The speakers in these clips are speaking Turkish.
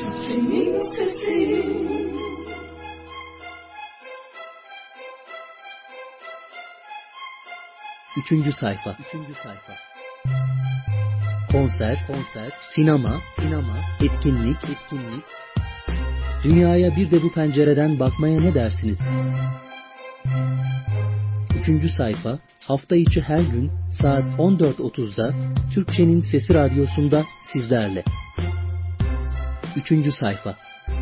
Türkçenin sesi. Üçüncü sayfa. Konser, sinema, etkinlik. Dünyaya bir de bu pencereden bakmaya ne dersiniz? Üçüncü sayfa, hafta içi her gün saat 14.30'da Türkçenin Sesi Radyosu'nda sizlerle. Üçüncü sayfa.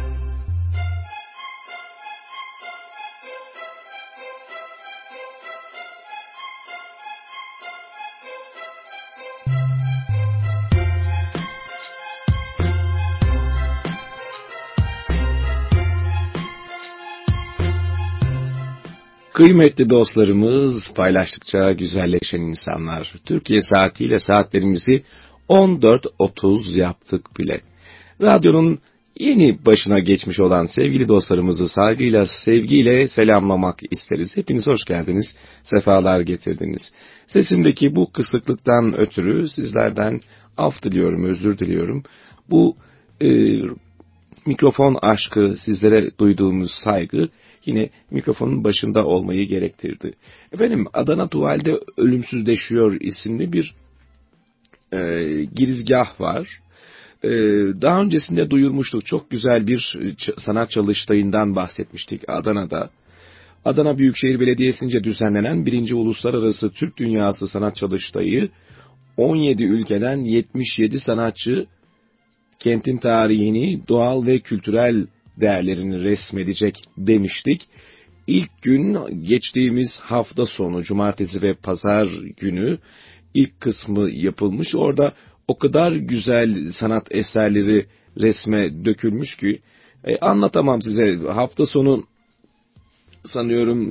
Kıymetli dostlarımız, paylaştıkça güzelleşen insanlar. Türkiye saatiyle saatlerimizi 14.30 yaptık bile. Radyonun yeni başına geçmiş olan sevgili dostlarımızı saygıyla, sevgiyle selamlamak isteriz. Hepiniz hoş geldiniz, sefalar getirdiniz. Sesimdeki bu kısıklıktan ötürü sizlerden af diliyorum, özür diliyorum. Bu mikrofon aşkı, sizlere duyduğumuz saygı yine mikrofonun başında olmayı gerektirdi. Efendim, Adana Tuval'de Ölümsüzleşiyor isimli bir girizgah var. Daha öncesinde duyurmuştuk, çok güzel bir sanat çalıştayından bahsetmiştik Adana'da. Adana Büyükşehir Belediyesi'nce düzenlenen 1. Uluslararası Türk Dünyası Sanat Çalıştayı, 17 ülkeden 77 sanatçı kentin tarihini, doğal ve kültürel değerlerini resmedecek demiştik. İlk gün geçtiğimiz hafta sonu, cumartesi ve pazar günü ilk kısmı yapılmış. Orada o kadar güzel sanat eserleri resme dökülmüş ki anlatamam size. Hafta sonu sanıyorum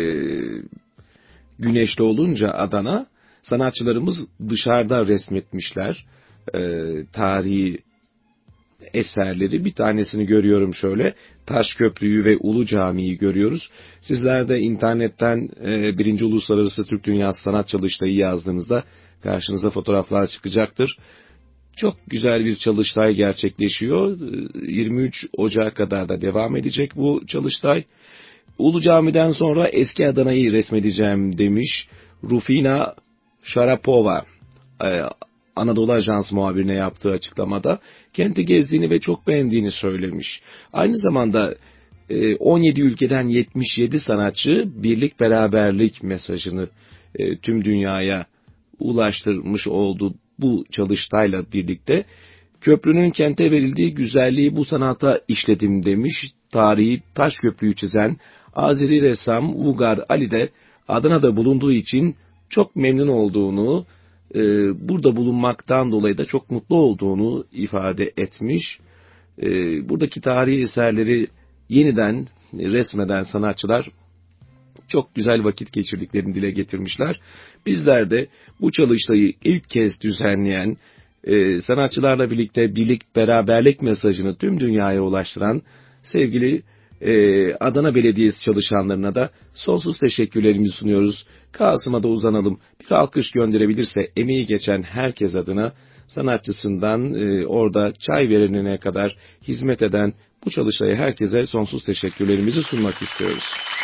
güneşli olunca Adana, sanatçılarımız dışarıda resmetmişler tarihi eserleri. Bir tanesini görüyorum şöyle, Taşköprü'yü ve Ulu Cami'yi görüyoruz. Sizler de internetten 1. Uluslararası Türk Dünyası Sanat Çalıştayı yazdığınızda karşınıza fotoğraflar çıkacaktır. Çok güzel bir çalıştay gerçekleşiyor. 23 Ocak'a kadar da devam edecek bu çalıştay. Ulu Cami'den sonra eski Adana'yı resmedeceğim demiş Rufina Sharapova, Anadolu Ajans muhabirine yaptığı açıklamada. Kenti gezdiğini ve çok beğendiğini söylemiş. Aynı zamanda 17 ülkeden 77 sanatçı birlik beraberlik mesajını tüm dünyaya ulaştırmış oldu bu çalıştayla birlikte. Köprünün kente verildiği güzelliği bu sanata işledim demiş. Tarihi Taşköprü'yü çizen Azeri ressam Vugar Ali de Adana'da bulunduğu için çok memnun olduğunu, burada bulunmaktan dolayı da çok mutlu olduğunu ifade etmiş. Buradaki tarihi eserleri yeniden resmeden sanatçılar çok güzel vakit geçirdiklerini dile getirmişler. Bizler de bu çalıştayı ilk kez düzenleyen, sanatçılarla birlikte birlik beraberlik mesajını tüm dünyaya ulaştıran sevgili Adana Belediyesi çalışanlarına da sonsuz teşekkürlerimizi sunuyoruz. Kasım'a da uzanalım. Bir alkış gönderebilirse emeği geçen herkes adına, sanatçısından orada çay verenine kadar hizmet eden bu çalıştaya herkese sonsuz teşekkürlerimizi sunmak istiyoruz.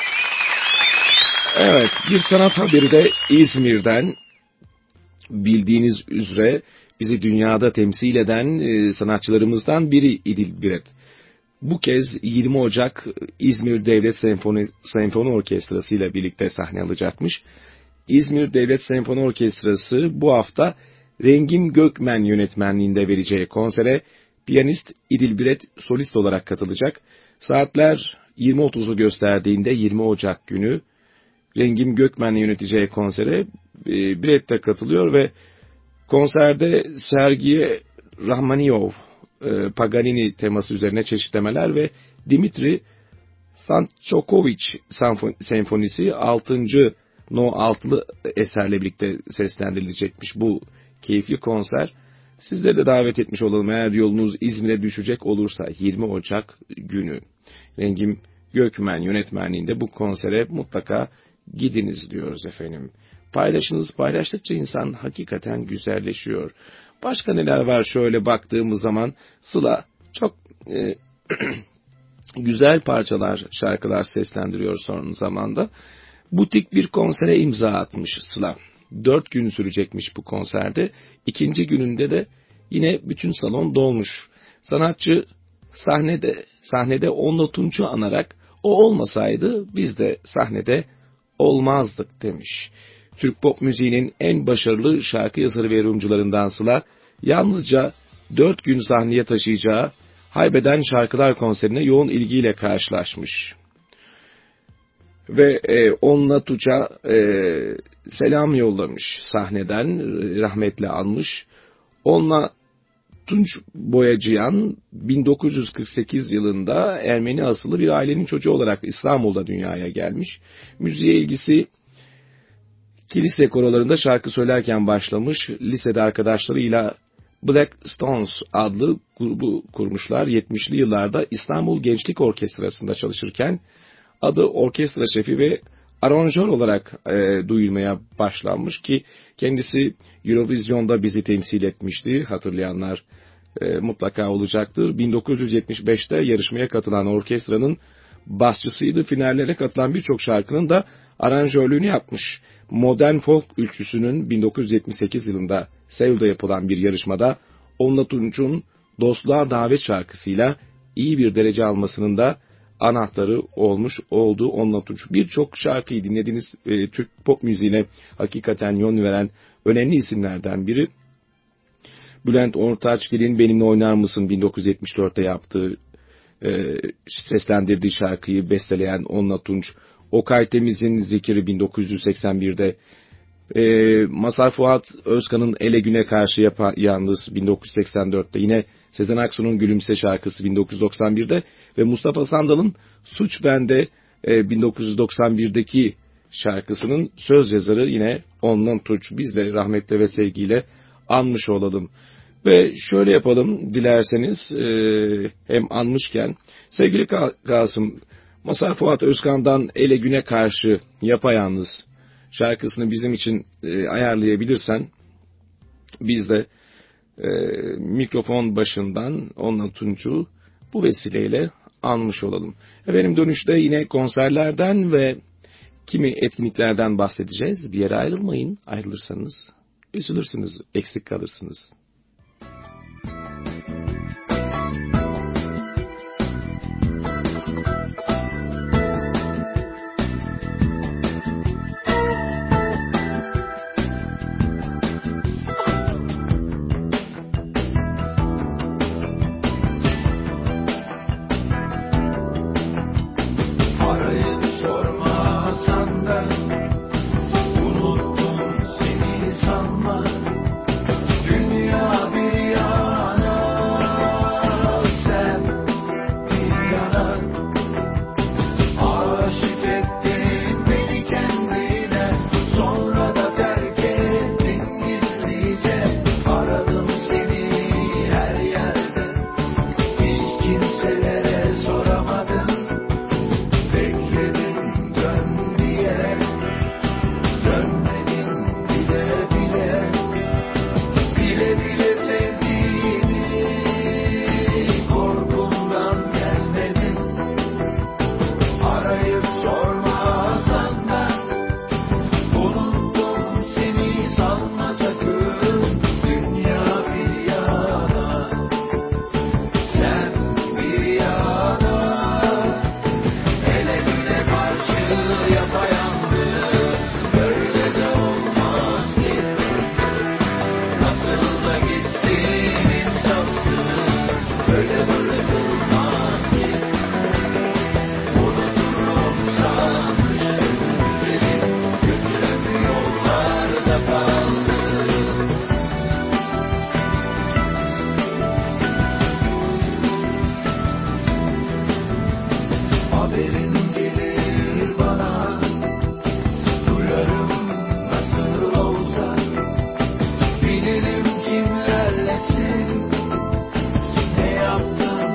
Evet, bir sanat haberi de İzmir'den. Bildiğiniz üzere bizi dünyada temsil eden sanatçılarımızdan biri İdil Biret. Bu kez 20 Ocak İzmir Devlet Senfoni Orkestrası ile birlikte sahne alacakmış. İzmir Devlet Senfoni Orkestrası bu hafta Rengin Gökmen yönetmenliğinde vereceği konsere piyanist İdil Biret solist olarak katılacak. Saatler 20.30'u gösterdiğinde 20 Ocak günü Rengin Gökmen'le yöneteceği konsere Biret de katılıyor ve konserde Sergey Rahmaniov, Paganini teması üzerine çeşitlemeler ve Dimitri Sanchokovich senfonisi 6. No 6'lı eserle birlikte seslendirilecekmiş bu keyifli konser. Sizleri de davet etmiş olalım, eğer yolunuz İzmir'e düşecek olursa 20 Ocak günü. Rengin Gökmen yönetmenliğinde bu konsere mutlaka gidiniz diyoruz efendim. Paylaşınız, paylaştıkça insan hakikaten güzelleşiyor. Başka neler var şöyle baktığımız zaman? Sıla çok güzel parçalar, şarkılar seslendiriyor son zamanda. Butik bir konsere imza atmış Sıla. 4 gün sürecekmiş bu konserde. 2. gününde de yine bütün salon dolmuş. Sanatçı sahnede Onno Tunç'u anarak o olmasaydı biz de sahnede olmazdık demiş. Türk pop müziğinin en başarılı şarkı yazarı ve yorumcularından Sıla, yalnızca 4 gün sahneye taşıyacağı Haybeden Şarkılar konserine yoğun ilgiyle karşılaşmış. Ve Onno Tunç'a selam yollamış sahneden, rahmetle anmış. Onno Tunç Boyacıyan 1948 yılında Ermeni asıllı bir ailenin çocuğu olarak İstanbul'da dünyaya gelmiş. Müziğe ilgisi kilise korolarında şarkı söylerken başlamış. Lisede arkadaşlarıyla Black Stones adlı grubu kurmuşlar. 70'li yıllarda İstanbul Gençlik Orkestrası'nda çalışırken adı orkestra şefi ve aranjör olarak duyulmaya başlanmış ki kendisi Eurovision'da bizi temsil etmişti. Hatırlayanlar mutlaka olacaktır. 1975'te yarışmaya katılan orkestranın basçısıydı. Finallere katılan birçok şarkının da aranjörlüğünü yapmış. Modern folk ülküsünün 1978 yılında Seul'da yapılan bir yarışmada Onno Tunç'un Dostluğa Davet şarkısıyla iyi bir derece almasının da anahtarı oldu Onno Tunç. Birçok şarkıyı dinlediğiniz Türk pop müziğine hakikaten yön veren önemli isimlerden biri. Bülent Ortaçgil'in Benimle Oynar Mısın 1974'te yaptığı, seslendirdiği şarkıyı besteleyen Onno Tunç. Okay Temiz'in Zikiri 1981'de, Mazhar Fuat Özkan'ın Ele Güne Karşı Yalnız 1984'te, yine Sezen Aksu'nun Gülümse şarkısı 1991'de ve Mustafa Sandal'ın Suç Bende 1991'deki şarkısının söz yazarı yine Onno Tunç. Biz de rahmetle ve sevgiyle anmış olalım. Ve şöyle yapalım dilerseniz, hem anmışken sevgili Kasım, Mazhar Fuat Özkan'dan Ele Güne Karşı Yapayalnız şarkısını bizim için ayarlayabilirsen biz de mikrofon başından Onno Tunç'u bu vesileyle anmış olalım. Efendim, dönüşte yine konserlerden ve kimi etkinliklerden bahsedeceğiz. Bir yere ayrılmayın. Ayrılırsanız üzülürsünüz, eksik kalırsınız. Bilirim kimlerlesin, ne yaptın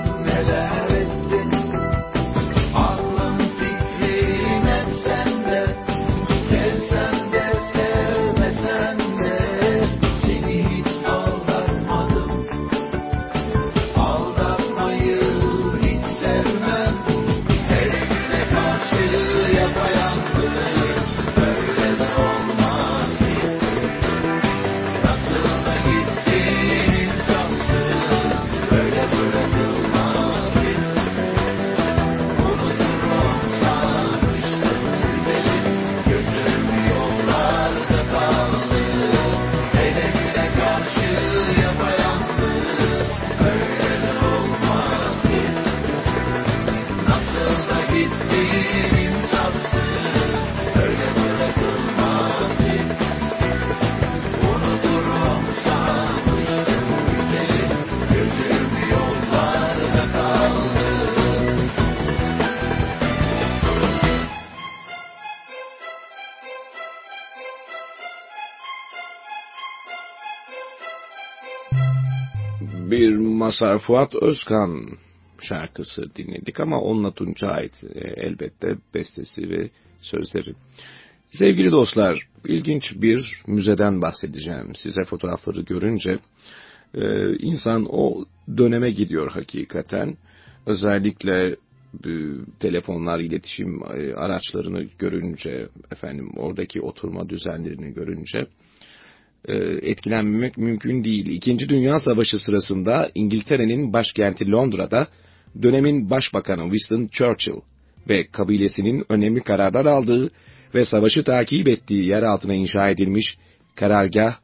Mazhar Fuat Özkan şarkısı dinledik ama onunla Tunç'a ait elbette bestesi ve sözleri. Sevgili dostlar, ilginç bir müzeden bahsedeceğim. Size fotoğrafları görünce insan o döneme gidiyor hakikaten. Özellikle telefonlar, iletişim araçlarını görünce, oradaki oturma düzenlerini görünce etkilenmemek mümkün değil. İkinci Dünya Savaşı sırasında İngiltere'nin başkenti Londra'da dönemin başbakanı Winston Churchill ve kabilesinin önemli kararlar aldığı ve savaşı takip ettiği yer altına inşa edilmiş karargah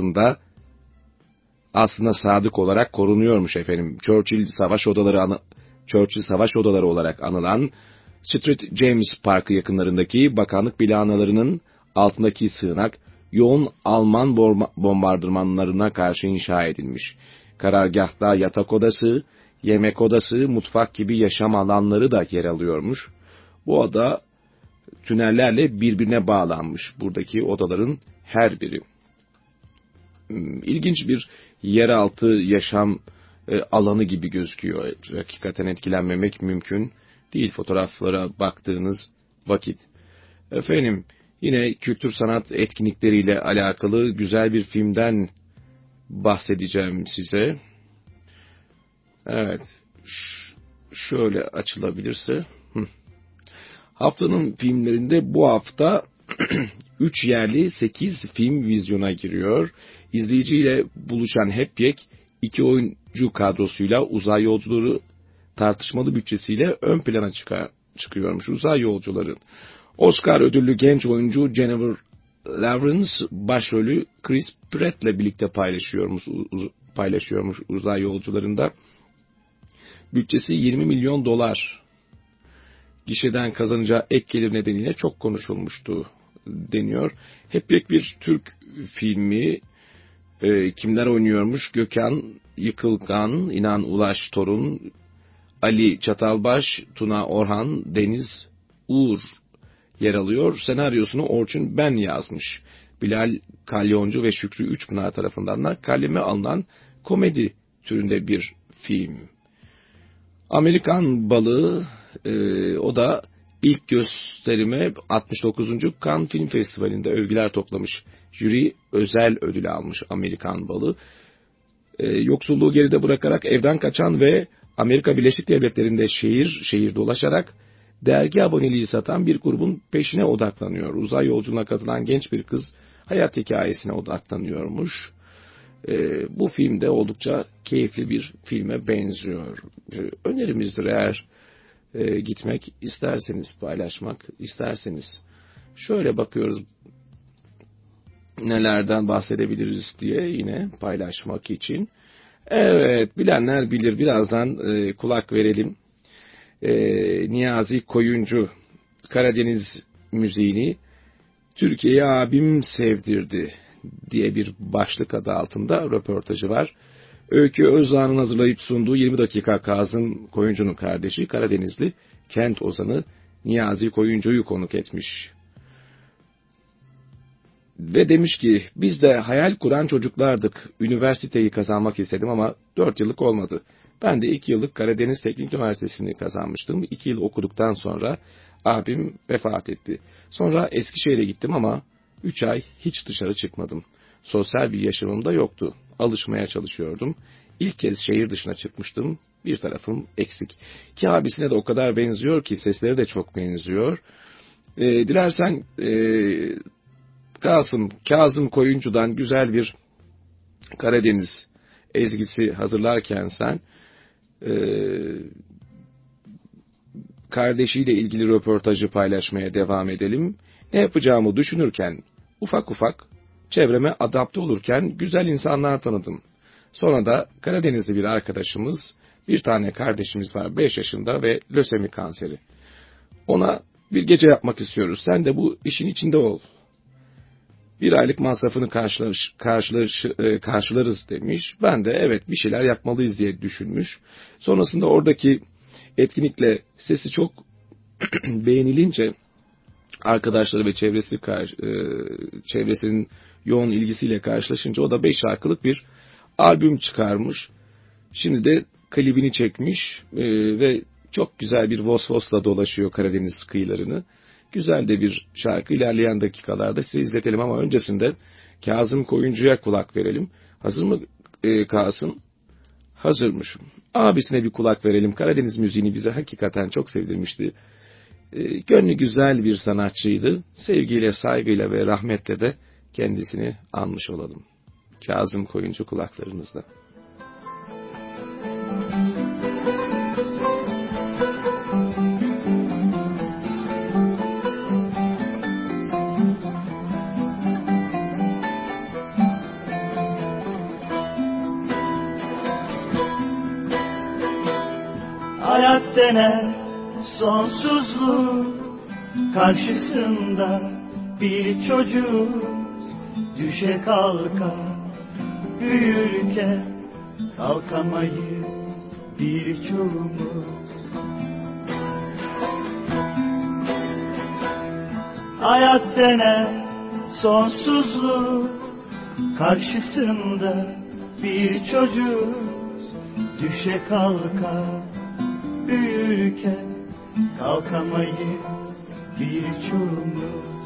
aslında sadık olarak korunuyormuş efendim. Churchill Savaş Odaları olarak anılan St. James Parkı yakınlarındaki bakanlık binalarının altındaki sığınak yoğun Alman bombardımanlarına karşı inşa edilmiş. Karargahta yatak odası, yemek odası, mutfak gibi yaşam alanları da yer alıyormuş. Bu oda tünellerle birbirine bağlanmış, buradaki odaların her biri. İlginç bir yeraltı yaşam alanı gibi gözüküyor. Hakikaten etkilenmemek mümkün değil fotoğraflara baktığınız vakit. Efendim, yine kültür sanat etkinlikleriyle alakalı güzel bir filmden bahsedeceğim size. Evet, şöyle açılabilirse. Haftanın filmlerinde bu hafta 3 yerli 8 film vizyona giriyor. İzleyiciyle buluşan Hepyek 2 oyuncu kadrosuyla uzay yolcuları tartışmalı bütçesiyle ön plana çıkıyormuş. Uzay yolcuları. Oscar ödüllü genç oyuncu Jennifer Lawrence başrolü Chris Pratt'le birlikte paylaşıyormuş uzay yolcularında. Bütçesi $20 milyon. Gişeden kazanacağı ek gelir nedeniyle çok konuşulmuştu deniyor. Hep bir Türk filmi. Kimler oynuyormuş? Gökhan Yıkılgan, İnan Ulaş Torun, Ali Çatalbaş, Tuna Orhan, Deniz Uğur yer alıyor. Senaryosunu Orçun Ben yazmış. Bilal Kalyoncu ve Şükrü Üçpınar tarafından da kaleme alınan komedi türünde bir film. Amerikan Balığı, o da ilk gösterime 69. Cannes Film Festivali'nde övgüler toplamış. Jüri özel ödül almış Amerikan Balığı. Yoksulluğu geride bırakarak evden kaçan ve Amerika Birleşik Devletleri'nde şehir dolaşarak dergi aboneliği satan bir grubun peşine odaklanıyor. Uzay yolculuğuna katılan genç bir kız hayat hikayesine odaklanıyormuş. Bu film de oldukça keyifli bir filme benziyor. Önerimizdir eğer gitmek isterseniz, paylaşmak isterseniz. Şöyle bakıyoruz nelerden bahsedebiliriz diye yine paylaşmak için. Evet, bilenler bilir, birazdan kulak verelim. Niyazi Koyuncu Karadeniz müziğini Türkiye'ye abim sevdirdi diye bir başlık adı altında röportajı var. Öykü Özdağ'ın hazırlayıp sunduğu 20 dakika Kazım Koyuncu'nun kardeşi Karadenizli kent ozanı Niyazi Koyuncu'yu konuk etmiş. Ve demiş ki biz de hayal kuran çocuklardık. Üniversiteyi kazanmak istedim ama 4 yıllık olmadı. Ben de 2 yıllık Karadeniz Teknik Üniversitesi'ni kazanmıştım. 2 yıl okuduktan sonra abim vefat etti. Sonra Eskişehir'e gittim ama 3 ay hiç dışarı çıkmadım. Sosyal bir yaşamım da yoktu. Alışmaya çalışıyordum. İlk kez şehir dışına çıkmıştım. Bir tarafım eksik. Ki abisine de o kadar benziyor ki sesleri de çok benziyor. Dilersen Kazım Koyuncu'dan güzel bir Karadeniz ezgisi hazırlarken sen kardeşiyle ilgili röportajı paylaşmaya devam edelim. Ne yapacağımı düşünürken ufak ufak çevreme adapte olurken güzel insanlar tanıdım. Sonra da Karadenizli bir arkadaşımız, bir tane kardeşimiz var 5 yaşında ve lösemi kanseri. Ona bir gece yapmak istiyoruz. Sen de bu işin içinde ol. 1 aylık masrafını karşılarız demiş. Ben de evet bir şeyler yapmalıyız diye düşünmüş. Sonrasında oradaki etkinlikle sesi çok beğenilince arkadaşları ve çevresinin yoğun ilgisiyle karşılaşınca o da 5 şarkılık bir albüm çıkarmış. Şimdi de klibini çekmiş ve çok güzel bir Vosvos'la dolaşıyor Karadeniz kıyılarını. Güzel de bir şarkı. İlerleyen dakikalarda size izletelim ama öncesinde Kazım Koyuncu'ya kulak verelim. Hazır mı Kasım? Hazırmış. Abisine bir kulak verelim. Karadeniz müziğini bize hakikaten çok sevdirmişti. Gönlü güzel bir sanatçıydı. Sevgiyle, saygıyla ve rahmetle de kendisini anmış olalım. Kazım Koyuncu kulaklarınızda. Hayat denen sonsuzluğun karşısında bir çocuk düşe kalka büyürken kalkamayız birçoğumuz. Hayat denen sonsuzluğun karşısında bir çocuk düşe kalka büyürken kalkamayız birçoğumuz.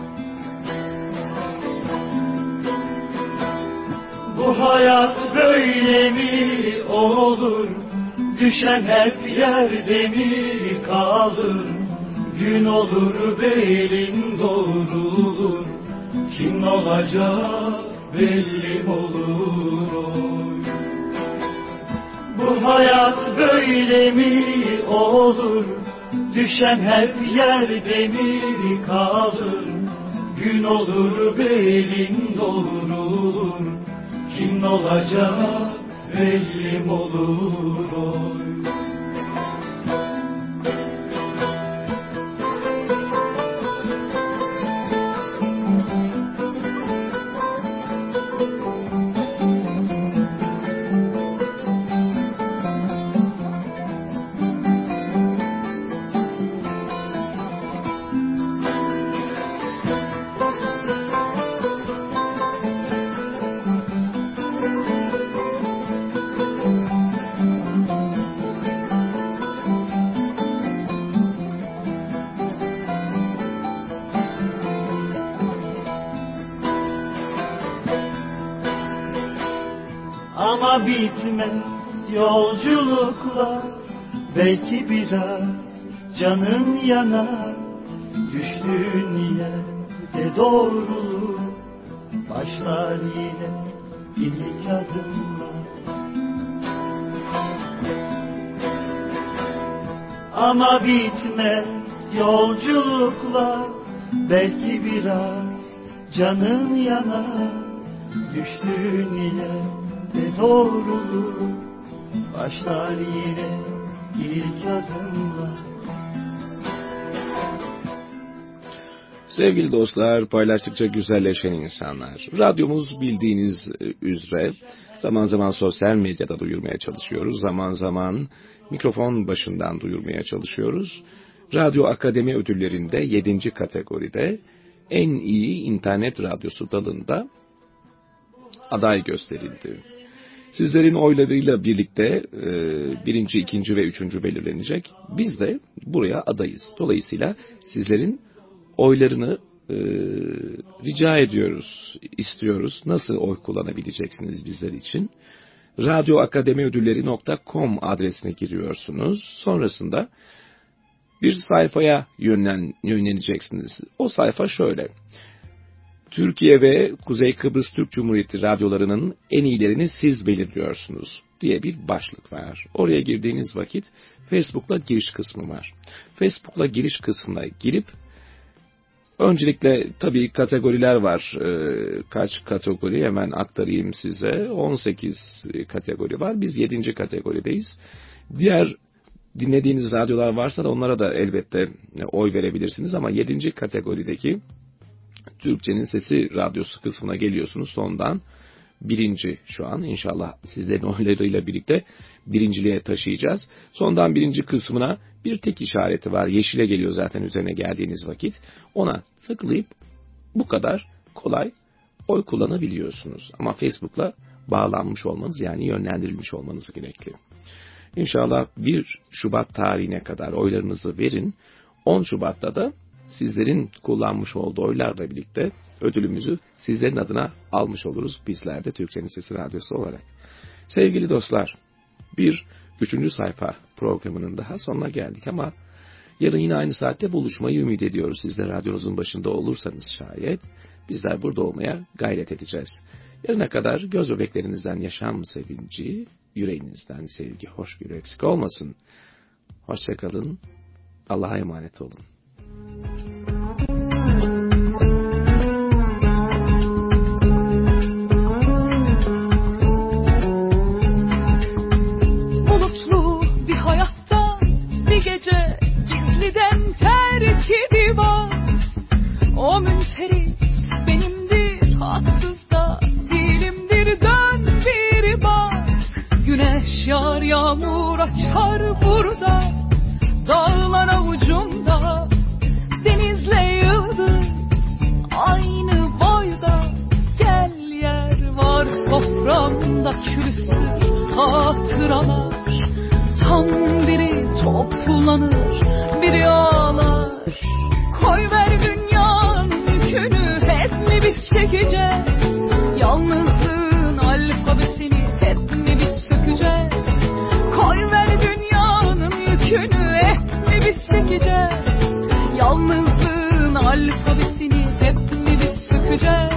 Bu hayat böyle mi olur? Düşen hep yerde mi kalır? Gün olur belin doğrulur. Kim olacak belli olur. Bu hayat böyle mi olur? Düşen hep yerde mi kalır? Gün olur belin doğrulur. Kim olacak belli olur. Ama bitmez yolculuklar, belki biraz canın yanar. Düştüğün yerde doğrulur, başlar yine ilk adımlar. Ama bitmez yolculuklar, belki biraz canın yanar. Düştüğün yerde doğrulur, başlar yine ilk adımlar. Sevgili dostlar, paylaştıkça güzelleşen insanlar. Radyomuz bildiğiniz üzere zaman zaman sosyal medyada duyurmaya çalışıyoruz. Zaman zaman mikrofon başından duyurmaya çalışıyoruz. Radyo Akademi Ödülleri'nde 7. kategoride en iyi internet radyosu dalında aday gösterildi. Sizlerin oylarıyla birlikte birinci, ikinci ve üçüncü belirlenecek. Biz de buraya adayız. Dolayısıyla sizlerin oylarını rica ediyoruz, istiyoruz. Nasıl oy kullanabileceksiniz bizler için? radyoakademiödülleri.com adresine giriyorsunuz. Sonrasında bir sayfaya yönleneceksiniz. O sayfa şöyle: Türkiye ve Kuzey Kıbrıs Türk Cumhuriyeti radyolarının en iyilerini siz belirliyorsunuz diye bir başlık var. Oraya girdiğiniz vakit Facebook'la giriş kısmı var. Facebook'la giriş kısmına girip öncelikle tabii kategoriler var. Kaç kategori hemen aktarayım size. 18 kategori var. Biz 7. kategorideyiz. Diğer dinlediğiniz radyolar varsa da onlara da elbette oy verebilirsiniz ama 7. kategorideki Türkçenin Sesi Radyosu kısmına geliyorsunuz. Sondan birinci şu an. İnşallah sizlerin oylarıyla birlikte birinciliğe taşıyacağız. Sondan birinci kısmına bir tek işareti var. Yeşile geliyor zaten üzerine geldiğiniz vakit. Ona tıklayıp bu kadar kolay oy kullanabiliyorsunuz. Ama Facebook'la bağlanmış olmanız, yani yönlendirilmiş olmanız gerekli. İnşallah 1 Şubat tarihine kadar oylarınızı verin. 10 Şubat'ta da sizlerin kullanmış olduğu oylarla birlikte ödülümüzü sizlerin adına almış oluruz bizler de Türkçenin Sesi Radyosu olarak. Sevgili dostlar, bir 3. sayfa programının daha sonuna geldik ama yarın yine aynı saatte buluşmayı ümit ediyoruz. Siz de radyonuzun başında olursanız şayet bizler burada olmaya gayret edeceğiz. Yarına kadar göz bebeklerinizden yaşam sevinci, yüreğinizden sevgi, hoşgörü eksik olmasın. Hoşça kalın, Allah'a emanet olun. Bulutlu bir hayatta bir gece gizliden terkibi var. O münferit benimdir, haksız da değilimdir, dön bir bak. Güneş yağar, yağmur açar burada, dağlar avucumda, denizle yıldız aynı boyda. Gel, yer var soframda, külüstür hatıralar. Tam biri toplanır, biri ağlar. Koy ver dünyanın yükünü, hep mi biz çekeceğiz? Yalnızlığın alfabesini hep mi biz sökeceğiz? Koy ver dünyanın yükünü, hep mi biz çekeceğiz? Yalnızlığın alfabesini hep mi biz sökeceğiz?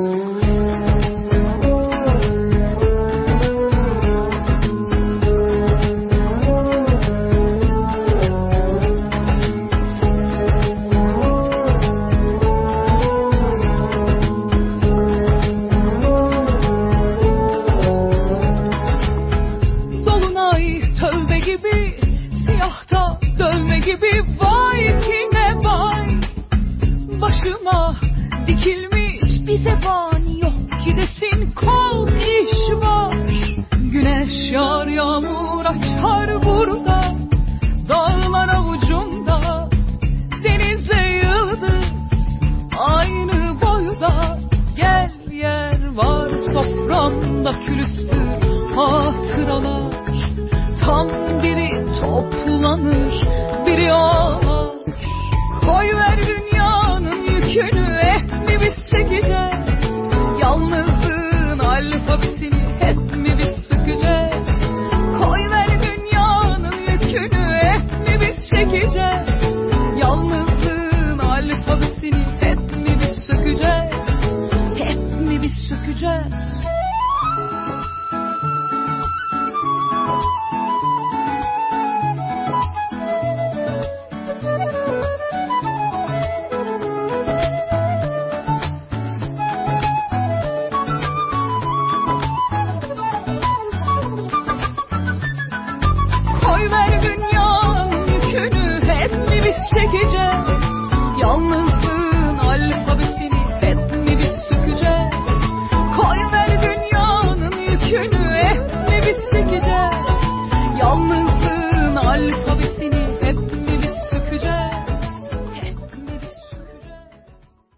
Dolunay tövbe gibi, siyahta dövme gibi, vay kime vay. Başıma dikilmiş bir zebani, yok ki desin kol iş var. Güneş yağar, yağmur açar burada, dağlar avucumda, denizle yıldız aynı boyda. Gel, yer var soframda, külüstür hatıralar. Tam biri toplanır, biri ağlar. Koy ver dünyanın yükünü, hep mi biz çekeceğiz? Yalnızlığın alfabesini hep mi biz sökeceğiz? Koy ver dünyanın yükünü, hep mi biz çekeceğiz? Yalnızlığın alfabesini hep mi biz sökeceğiz? Hep mi biz sökeceğiz? Koy ver dünyanın yükünü, hep mi biz çekeceğiz? Yalnızlığın alfabesini hep mi biz sökeceğiz? Koy ver dünyanın yükünü, hep mi biz çekeceğiz? Yalnızlığın alfabesini